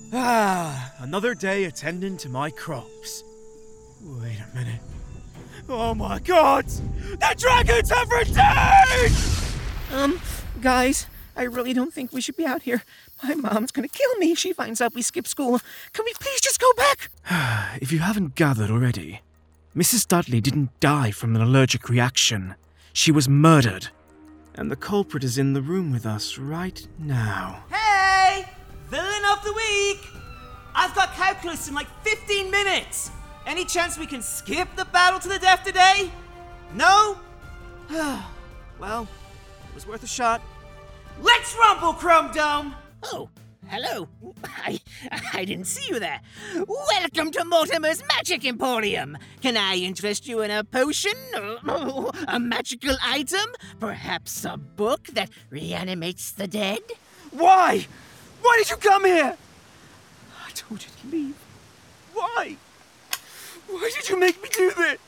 Another day attending to my crops. Wait a minute. Oh my god! The dragons have returned! Guys, I really don't think we should be out here. My mom's gonna kill me if she finds out we skipped school. Can we please just go back? If you haven't gathered already, Mrs. Dudley didn't die from an allergic reaction. She was murdered. And the culprit is in the room with us right now. Hey! Villain of the week! I've got calculus in like 15 minutes! Any chance we can skip the battle to the death today? No? Well, it was worth a shot. Let's rumble, Chrome Dome! Oh, hello. I didn't see you there. Welcome to Mortimer's Magic Emporium. Can I interest you in a potion? A magical item? Perhaps a book that reanimates the dead? Why? Why did you come here? I told you to leave. Why? Why did you make me do this?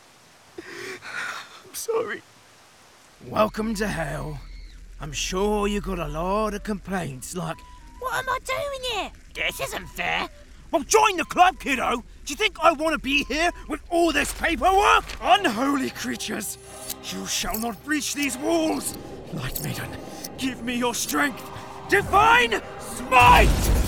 I'm sorry. Welcome to hell. I'm sure you got a lot of complaints like, What am I doing here? This isn't fair. well, join the club, kiddo. Do you think I want to be here with all this paperwork? Unholy creatures, you shall not breach these walls. Light Maiden, give me your strength. Divine Smite!